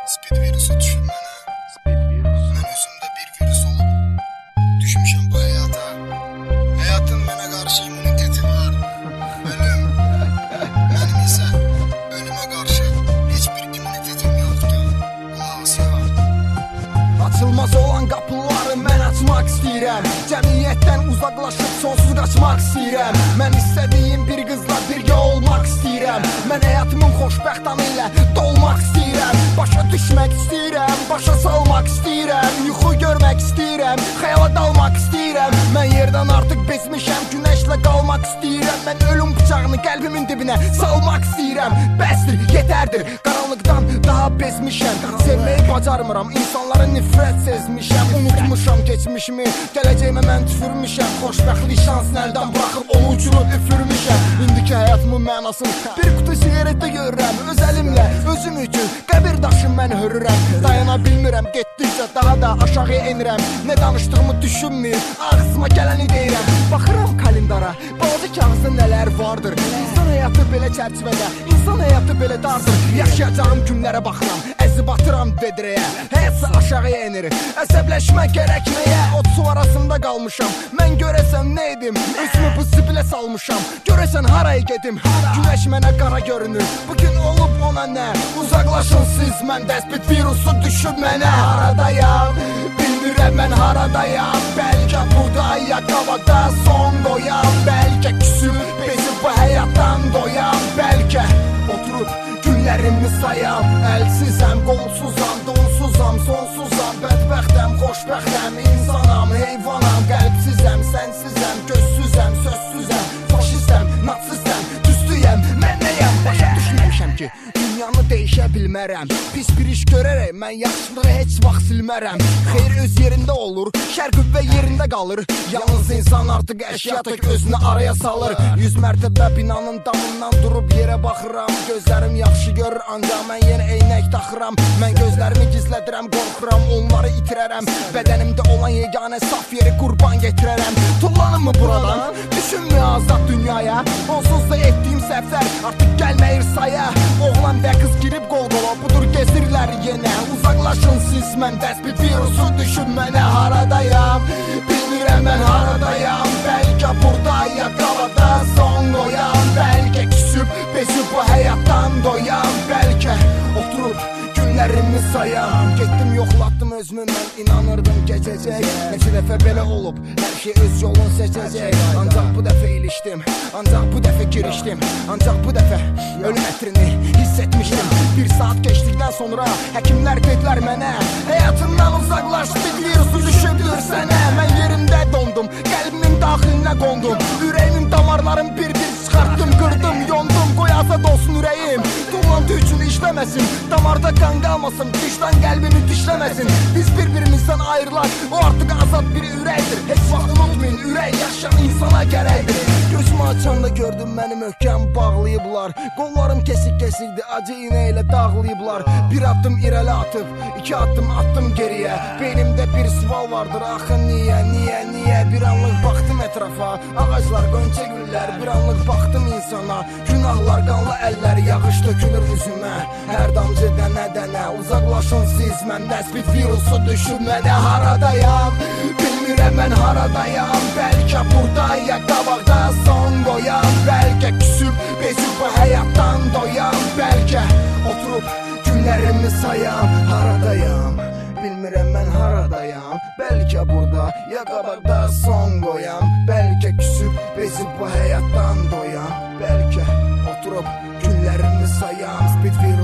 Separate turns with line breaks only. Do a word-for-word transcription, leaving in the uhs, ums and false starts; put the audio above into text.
Speed virusu düşün mənə.
Speed virus.
Mən özümdə bir virus olub düşmüşəm bu həyata. Həyatın mənə qarşı immuniteti var. Ölüm. Mənim isə ölümə qarşı heç bir immunitetim yoxdur. Qulaq as ya.
Açılmaz olan qapıları mən açmaq istəyirəm. Cəmiyyətdən uzaqlaşıb sonsuz qaçmaq istəyirəm. Mən istədiyim bir qızla birgə olmaq istəyirəm. Mən həyatımın xoşbəxt anı ilə dolmaq istəyirəm. Başa düşmək istəyirəm, başa salmaq istəyirəm. Yuxu görmək istəyirəm, xəyala dalmaq istəyirəm. Mən yerdən artıq bezmişəm, günəşlə qalmaq istəyirəm. Mən ölüm bıçağını qəlbimin dibinə salmaq istəyirəm. Bəsdir, yetərdir, qaranlıqdan daha bezmişəm. Sevməyi bacarmıram, insanların nifrət sezmişəm. Unutmuşam keçmişimi, gələcəyimə mən tüfürmüşəm. Xoşbəxtlik şansını əldən buraxıb onu uçurub üfürmüşəm. İndiki həyatımın mənasını bir qutu sigaretdə görürəm. Öz əlimlə, özüm üçün qəbir daşı mən hörürəm. Dayana bilmirəm, getdikcə daha da aşağı enirəm. Nə danışdığımı düşünmür, ağzıma gələni deyirəm. Baxıram kalendara, balaca kağızda nələr vardır. İnsan həyatı belə çərçivədə, insan həyatı belə dardır. Yaşayacağım günlərə baxıram, əzi batıram vedrəyə. Həyatsa aşağıya enir, əsəbləşmə gərəkməyə. Ot su arasında qalmışam, mən görəsən nə edim? Özümü bu zibilə salmışam, görəsən haraya gedim? Günəş mənə qara görünür, bugün olub ona nə? Uzaqlaşın siz məndə, speed virusu düşüb mənə. Haradayam, bilmirəm mən haradayam. Bəlkə burada ya qavada son qoyam. Bəlkə küsüb, bezib bu həyatdan doyam. Bəlkə oturub günlərimi sayam. Əlsizəm, qolsuzam, donsuzam, sonsuzam. Bədbəxtəm, xoşbəxtəm, insanam, heyvanam. Qəlbsizəm, sənsizəm, gözsüzəm, sözsüzəm. Faşistəm, natsistəm, düzdüyəm, mən nəyəm? Başa düşməmişəm ki dünyanı dəyişə bilmərəm. Pis bir iş görərək mən yaxşılığı heç vaxt silmərəm. Xeyr öz yerində olur, şər qüvvə yerində qalır. Yalnız insan artıq əşyatıq özünü araya salır. Yüz mərtəbə binanın damından durub yerə baxıram. Gözlərim yaxşı görür, ancaq mən yenə eynək taxıram. Mən gözlərimi gizlədirəm, qorxuram, onları itirərəm. Bədənimdə olan yeganə saf yeri qurban getirərəm. Tullanım mı buradan? Düşünmü azad dünyaya? Onsuz da etdiyim səhvlər artıq gəlməyir saya. Oğlan və qız girib qol-qola, budur gezirlər yenə. Uzaqlaşın siz məndə, speed virusu düşüb mənə. Haradayam, bilmirəm mən haradayam. Bəlkə burada ya qavada son qoyam. Bəlkə küsüb, bezib bu həyatdan doyam. Bəlkə oturub günlərimi sayam. Getdim yoxlatdım özümü, mən inanırdım keçəcək. Neçə dəfə belə olub, hər şey öz yolunu seçəcək. Ancaq bu dəfə ilişdim, ancaq bu dəfə girişdim. Ancaq bu dəfə ölüm ətrini hiss etmişdim. Bir saat keçdikdən sonra həkimlər dedilər mənə, həyatından uzaqlaş, speed virusu düşübdür sənə. Mən yerimdə dondum, qəlbimin daxilinə qondum. Ürəyimin damarlarım bir-bir çıxartdım, qırdım, yondum. Qoy azad olsun ürəyim, tullantı üçün işləməsin. Damarda qan qalmasın, düşdən qəlbimi dişləməsin. Biz bir-birimizdən ayrılar, o artıq azad bir ürəkdir. Heç vaxt unutmayın, ürək yaşayan insana gərəkdir. Gözümü açanda gördüm məni möhkəm bağlayıblar. Qollarım kesik-kesikdi, acı iynə ilə dağlayıblar. Bir addım irəli atıb, iki addım attım geriyə. Beynimdə bir sual vardır, axı niyə, niyə, niyə? Bir anlıq baxdım ətrafa, ağaclar, qönçə güllər. Bir anlıq baxdım insana, günahlar, qanlı əllər, yağış tökülür üzümə. Hər damcı dənə-dənə, uzaqlaşın siz məndə, speed virusu düşüb mənə. Haradayam, bilmirəm mən haradayam. Bəlkə burada ya qabaqda son qoyam. Bəlkə küsüb, bezib bu həyatdan doyam. Bəlkə oturub günlərimi sayam. Haradayam, bilmirəm mən haradayam. Bəlkə burada ya qabaqda son qoyam. Bəlkə küsüb, bezib bu həyatdan doyam. Bəlkə oturub günlərimi sayam. Speed virus